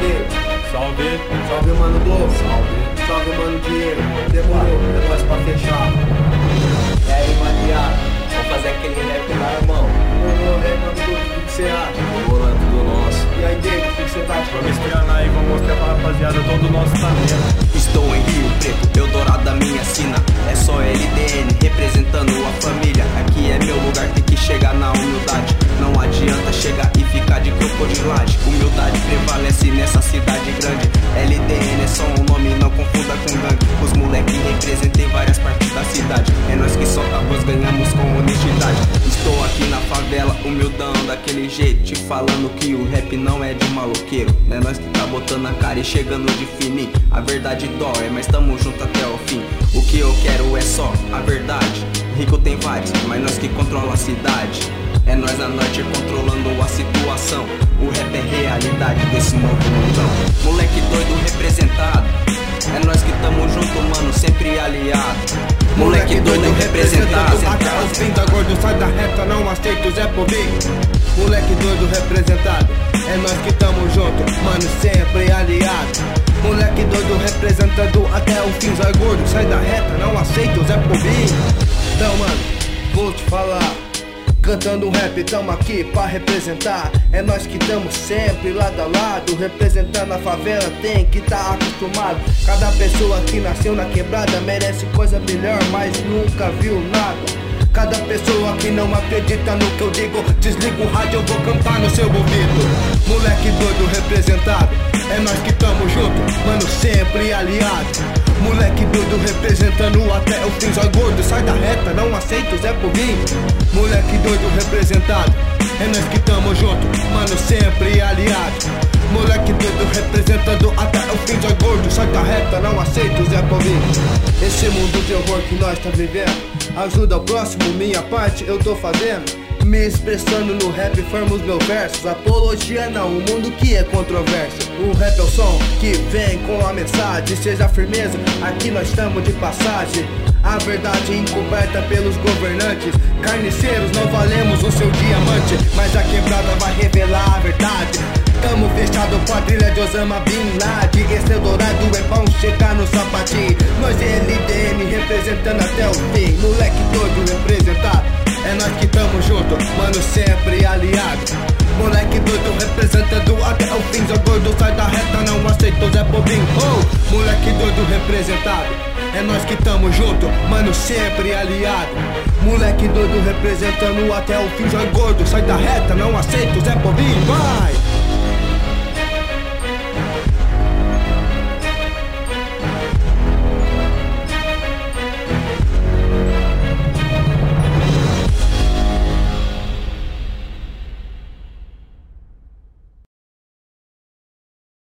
Dave? Salve. Salve, mano Globo. Salve. Salve, mano Diego. Demorou, é nóis pra fechar. E aí, maniado, vamos fazer aquele rap lá, irmão? Demorou, né, mano Globo? O que você acha? Demorando tudo nosso. E aí, Dave, o que você tá achando? Vamos estrear aí, vamos mostrar pra rapaziada todo o nosso talento. Estou em Rio Preto, Eldorado a minha sina. É só LDN representando a família. Aqui é meu lugar, tem que chegar na humildade. Não adianta chegar e ficar de crocodilagem. Humildade prevalece nessa cidade grande. LDN é só um nome, não confunda com gangue. Os moleque representem várias partes da cidade. É nós que solta a voz, ganhamos com honestidade. Estou aqui na favela, humildão daquele jeito, te falando que o rap não é de maloqueiro. É nós que tá botando a cara e chegando de fininho. A verdade dói, mas tamo junto até o fim. O que eu quero é só a verdade. Rico tem vários, mas nós que controla a cidade. É nós a norte controlando a situação. O rap é realidade desse novo mundão. Moleque doido representado. É nós que tamo junto, mano, sempre aliado. Moleque doido representado. Até os fim da gordo, sai da reta, não aceito Zé Povinho. Moleque doido representado. É nós que tamo junto, mano, sempre aliado. Moleque doido representando até o fim. Zé gordo, sai da reta, não aceito Zé Povinho. Então, mano, vou te falar. Cantando um rap, tamo aqui pra representar. É nós que tamo sempre lado a lado. Representando a favela tem que tá acostumado. Cada pessoa que nasceu na quebrada merece coisa melhor, mas nunca viu nada. Cada pessoa que não acredita no que eu digo, desliga o rádio, eu vou cantar no seu ouvido. Moleque doido representado, é nós que tamo junto, mano, sempre aliado. Moleque doido representando até o fim. Zói gordo, sai da reta, não aceito Zé Povinho. Moleque doido representado, é nós que tamo junto, mano, sempre aliado. Moleque doido representando até o fim. Zói gordo, sai da reta, não aceito Zé Povinho. Esse mundo de horror que nós tá vivendo, ajuda o próximo, minha parte eu tô fazendo. Me expressando no rap, formo os meus versos. Apologia não, um mundo que é controverso. O rap é o som que vem com a mensagem. Seja firmeza, aqui nós estamos de passagem. A verdade encoberta pelos governantes. Carniceiros, não valemos o seu diamante, mas a quebrada vai revelar a verdade. Tamo fechado com a trilha de Osama Bin Laden. Esse Eldorado é bom chegar no sapatinho. Nós é LDN representando até o fim. Moleque doido representado, é nós que tamo junto, mano, sempre aliado. Moleque doido representando até o fim. Zé gordo, sai da reta, não aceito Zé Povinho. Oh, moleque doido representado, é nós que tamo junto, mano, sempre aliado. Moleque doido representando até o fim. Zé gordo, sai da reta, não aceito Zé Povinho. Vai!